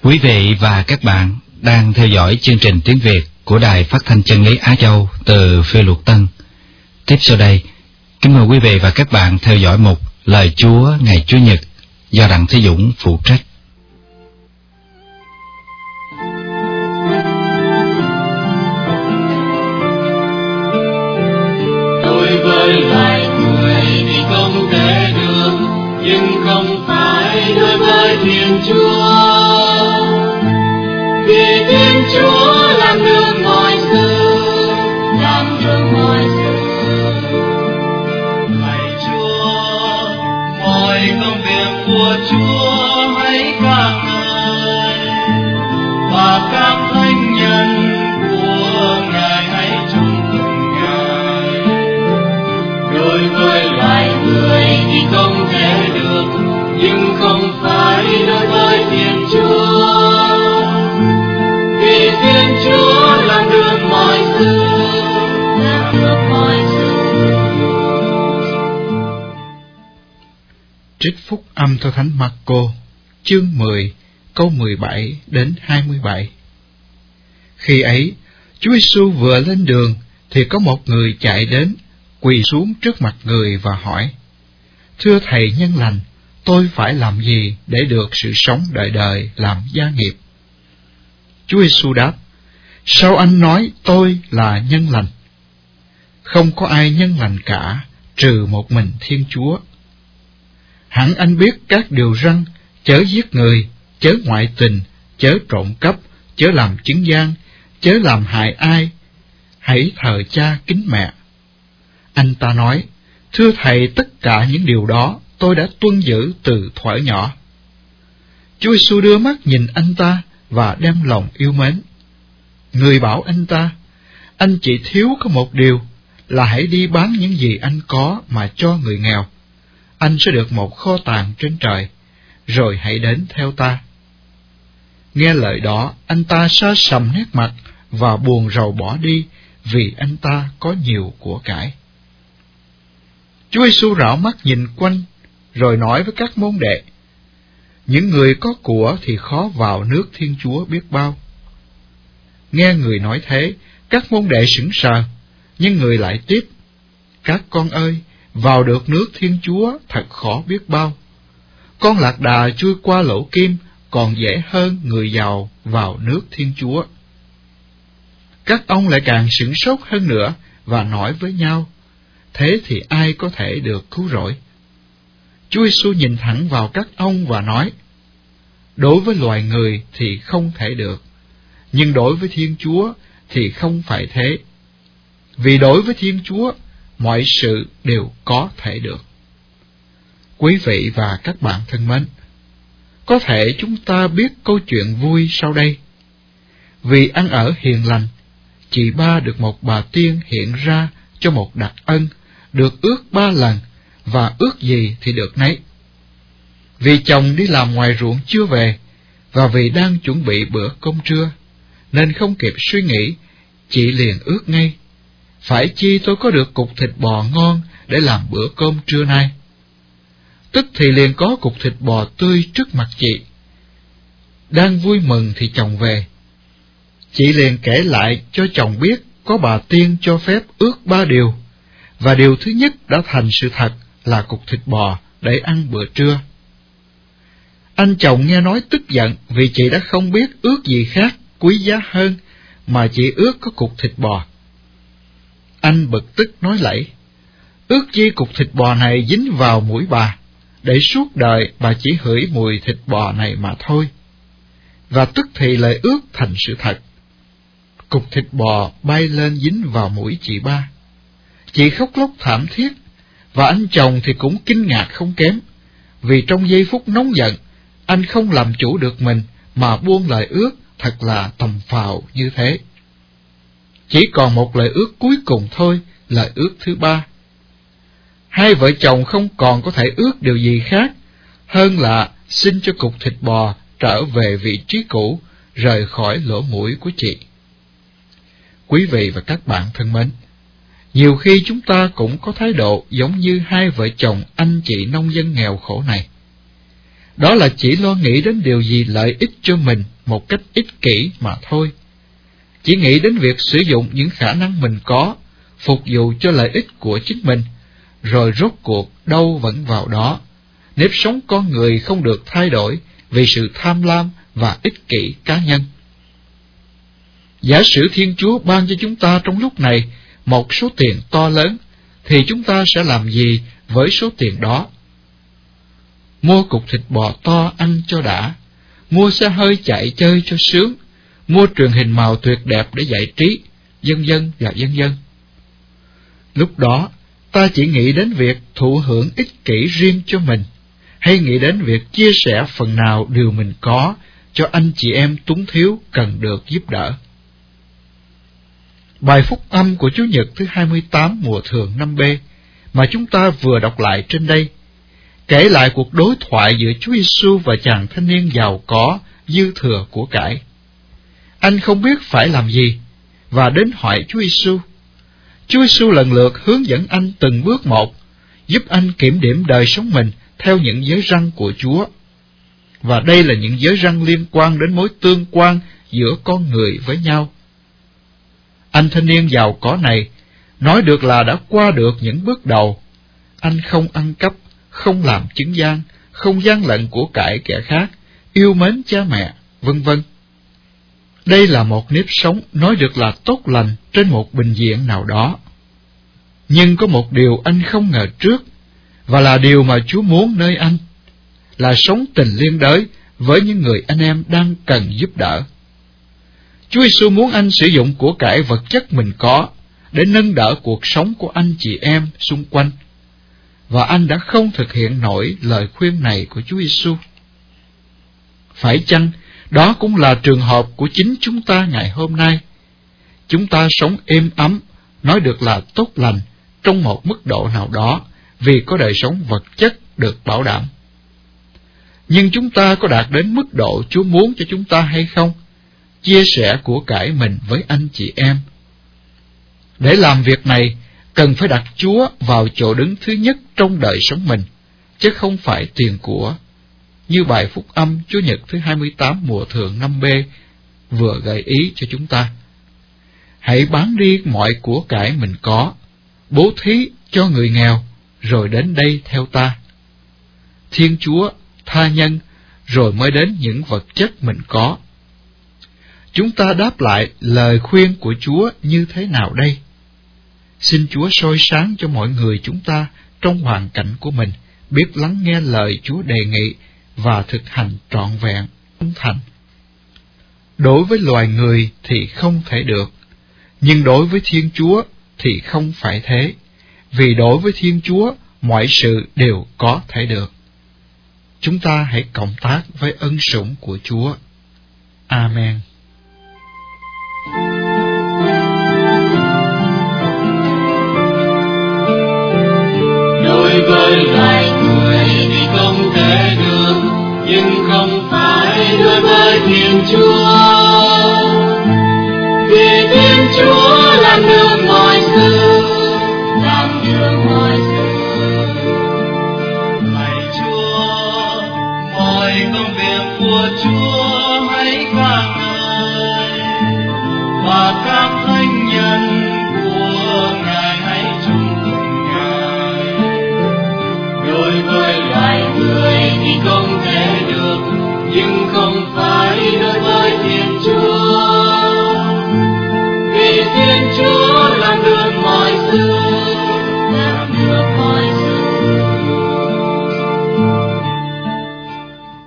Quý vị và các bạn đang theo dõi chương trình tiếng Việt của Đài Phát thanh Chân lý Á Châu từ Phê Luật Tân. Tiếp sau đây, kính mời quý vị và các bạn theo dõi mục Lời Chúa ngày Chủ nhật do Đặng Thế Dũng phụ trách. Đối với loài người thì không thể được, nhưng không phải đối với Thiên Chúa. Vì Thiên Chúa làm đường mọi sự, làm đường mọi sự. Lạy Chúa, mọi công việc của Chúa hãy ca ngợi, và các thánh nhân của Ngài hãy trông cùng Ngài. Đối với loài người thì không thể được, nhưng không phải đối với Thiên Chúa. Vì Thiên Chúa làm được mọi sự, làm được mọi sự. Trích phúc âm theo Thánh Marco, chương 10, câu 17 đến 27. Khi ấy, Chúa Giêsu vừa lên đường thì có một người chạy đến, quỳ xuống trước mặt người và hỏi: Thưa Thầy nhân lành, tôi phải làm gì để được sự sống đời đời làm gia nghiệp? Chúa Giêsu đáp: Sao anh nói tôi là nhân lành? Không có ai nhân lành cả, trừ một mình Thiên Chúa. Hẳn anh biết các điều răn: chớ giết người, chớ ngoại tình, chớ trộm cắp, chớ làm chứng gian, chớ làm hại ai, hãy thờ cha kính mẹ. Anh ta nói: Thưa Thầy, tất cả những điều đó tôi đã tuân giữ từ thuở nhỏ. Chúa Giêsu đưa mắt nhìn anh ta và đem lòng yêu mến. Người bảo anh ta: Anh chỉ thiếu có một điều, là hãy đi bán những gì anh có mà cho người nghèo. Anh sẽ được một kho tàng trên trời, rồi hãy đến theo ta. Nghe lời đó, anh ta sa sầm nét mặt và buồn rầu bỏ đi, vì anh ta có nhiều của cải. Chúa Giêsu rảo mắt nhìn quanh, rồi nói với các môn đệ: Những người có của thì khó vào nước Thiên Chúa biết bao. Nghe người nói thế, các môn đệ sững sờ, nhưng người lại tiếp: Các con ơi, vào được nước Thiên Chúa thật khó biết bao. Con lạc đà chui qua lỗ kim còn dễ hơn người giàu vào nước Thiên Chúa. Các ông lại càng sửng sốt hơn nữa và nói với nhau: Thế thì ai có thể được cứu rỗi? Chúa Giêsu nhìn thẳng vào các ông và nói: Đối với loài người thì không thể được, nhưng đối với Thiên Chúa thì không phải thế. Vì đối với Thiên Chúa, mọi sự đều có thể được. Quý vị và các bạn thân mến, có thể chúng ta biết câu chuyện vui sau đây. Vì ăn ở hiền lành, chị ba được một bà tiên hiện ra cho một đặc ân, được ước 3 lần, và ước gì thì được nấy. Vì chồng đi làm ngoài ruộng chưa về, và vì đang chuẩn bị bữa cơm trưa, nên không kịp suy nghĩ, chị liền ước ngay: Phải chi tôi có được cục thịt bò ngon để làm bữa cơm trưa nay. Tức thì liền có cục thịt bò tươi trước mặt chị. Đang vui mừng thì chồng về. Chị liền kể lại cho chồng biết có bà tiên cho phép ước 3 điều, và điều thứ nhất đã thành sự thật là cục thịt bò để ăn bữa trưa. Anh chồng nghe nói tức giận vì chị đã không biết ước gì khác quý giá hơn, mà chỉ ước có cục thịt bò. Anh bực tức nói lẫy: Ước chi cục thịt bò này dính vào mũi bà, để suốt đời bà chỉ hửi mùi thịt bò này mà thôi. Và tức thì lời ước thành sự thật. Cục thịt bò bay lên dính vào mũi chị ba. Chị khóc lóc thảm thiết, và anh chồng thì cũng kinh ngạc không kém, vì trong giây phút nóng giận, anh không làm chủ được mình mà buông lời ước thật là tầm phào như thế. Chỉ còn một lời ước cuối cùng thôi, lời ước thứ 3. Hai vợ chồng không còn có thể ước điều gì khác hơn là xin cho cục thịt bò trở về vị trí cũ, rời khỏi lỗ mũi của chị. Quý vị và các bạn thân mến, nhiều khi chúng ta cũng có thái độ giống như hai vợ chồng anh chị nông dân nghèo khổ này. Đó là chỉ lo nghĩ đến điều gì lợi ích cho mình một cách ích kỷ mà thôi. Chỉ nghĩ đến việc sử dụng những khả năng mình có, phục vụ cho lợi ích của chính mình, rồi rốt cuộc đâu vẫn vào đó. Nếp sống con người không được thay đổi vì sự tham lam và ích kỷ cá nhân. Giả sử Thiên Chúa ban cho chúng ta trong lúc này một số tiền to lớn, thì chúng ta sẽ làm gì với số tiền đó? Mua cục thịt bò to ăn cho đã, mua xe hơi chạy chơi cho sướng, mua truyền hình màu tuyệt đẹp để giải trí, vân vân và vân vân. Lúc đó, ta chỉ nghĩ đến việc thụ hưởng ích kỷ riêng cho mình, hay nghĩ đến việc chia sẻ phần nào điều mình có cho anh chị em túng thiếu cần được giúp đỡ. Bài phúc âm của Chủ nhật thứ 28 mùa thường năm B mà chúng ta vừa đọc lại trên đây, kể lại cuộc đối thoại giữa Chúa Giêsu và chàng thanh niên giàu có dư thừa của cải. Anh không biết phải làm gì và đến hỏi Chúa Giêsu. Chúa Giêsu lần lượt hướng dẫn anh từng bước một, giúp anh kiểm điểm đời sống mình theo những giới răn của Chúa. Và đây là những giới răn liên quan đến mối tương quan giữa con người với nhau. Anh thanh niên giàu có này nói được là đã qua được những bước đầu. Anh không ăn cắp, không làm chứng gian, không gian lận của cải kẻ khác, yêu mến cha mẹ, vân vân. Đây là một nếp sống nói được là tốt lành trên một bình diện nào đó. Nhưng có một điều anh không ngờ trước, và là điều mà Chúa muốn nơi anh, là sống tình liên đới với những người anh em đang cần giúp đỡ. Chúa Giêsu muốn anh sử dụng của cải vật chất mình có để nâng đỡ cuộc sống của anh chị em xung quanh, và anh đã không thực hiện nổi lời khuyên này của Chúa Giêsu. Phải chăng đó cũng là trường hợp của chính chúng ta ngày hôm nay? Chúng ta sống êm ấm, nói được là tốt lành trong một mức độ nào đó vì có đời sống vật chất được bảo đảm. Nhưng chúng ta có đạt đến mức độ Chúa muốn cho chúng ta hay không? Chia sẻ của cải mình với anh chị em. Để làm việc này, cần phải đặt Chúa vào chỗ đứng thứ nhất trong đời sống mình, chứ không phải tiền của, như bài phúc âm Chủ nhật thứ 28 mùa thường năm B vừa gợi ý cho chúng ta. Hãy bán đi mọi của cải mình có, bố thí cho người nghèo, rồi đến đây theo ta. Thiên Chúa tha nhân, rồi mới đến những vật chất mình có. Chúng ta đáp lại lời khuyên của Chúa như thế nào đây? Xin Chúa soi sáng cho mọi người chúng ta trong hoàn cảnh của mình biết lắng nghe lời Chúa đề nghị và thực hành trọn vẹn, trung thành. Đối với loài người thì không thể được, nhưng đối với Thiên Chúa thì không phải thế, vì đối với Thiên Chúa mọi sự đều có thể được. Chúng ta hãy cộng tác với ân sủng của Chúa. Amen. Đối với loài người thì không thể được, nhưng không phải đối với Thiên Chúa. Vì Thiên Chúa làm được mọi sự, làm được mọi sự. Lạy Chúa, mọi công việc của Chúa hãy ca ngợi, và các thánh nhân của Ngài hãy trông tụng Ngài. Đối với loài người thì không thể được, nhưng không phải đối với Thiên Chúa. Vì Thiên Chúa làm được mọi sự,